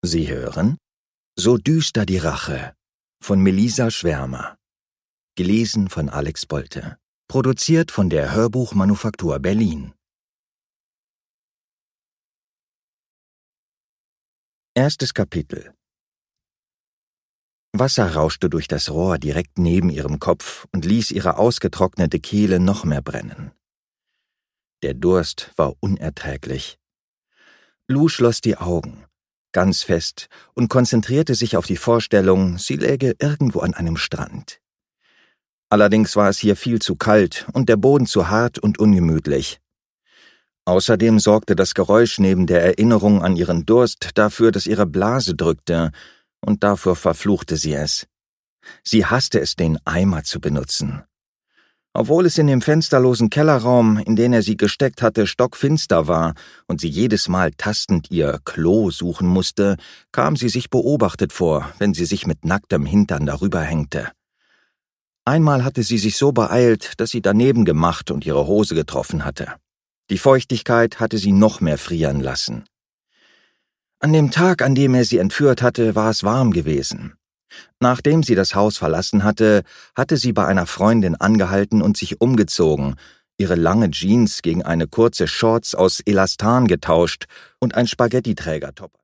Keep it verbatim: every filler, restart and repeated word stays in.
Sie hören »So düster die Rache« von Melisa Schwärmer. Gelesen von Alex Bolte. Produziert von der Hörbuchmanufaktur Berlin. Erstes Kapitel. Wasser rauschte durch das Rohr direkt neben ihrem Kopf und ließ ihre ausgetrocknete Kehle noch mehr brennen. Der Durst war unerträglich. Lou schloss die Augen, ganz fest, und konzentrierte sich auf die Vorstellung, sie läge irgendwo an einem Strand. Allerdings war es hier viel zu kalt und der Boden zu hart und ungemütlich. Außerdem sorgte das Geräusch neben der Erinnerung an ihren Durst dafür, dass ihre Blase drückte, und dafür verfluchte sie es. Sie hasste es, den Eimer zu benutzen. Obwohl es in dem fensterlosen Kellerraum, in den er sie gesteckt hatte, stockfinster war und sie jedes Mal tastend ihr Klo suchen musste, kam sie sich beobachtet vor, wenn sie sich mit nacktem Hintern darüber hängte. Einmal hatte sie sich so beeilt, dass sie daneben gemacht und ihre Hose getroffen hatte. Die Feuchtigkeit hatte sie noch mehr frieren lassen. An dem Tag, an dem er sie entführt hatte, war es warm gewesen. Nachdem sie das Haus verlassen hatte, hatte sie bei einer Freundin angehalten und sich umgezogen, ihre lange Jeans gegen eine kurze Shorts aus Elastan getauscht und ein Spaghetti-Trägertop.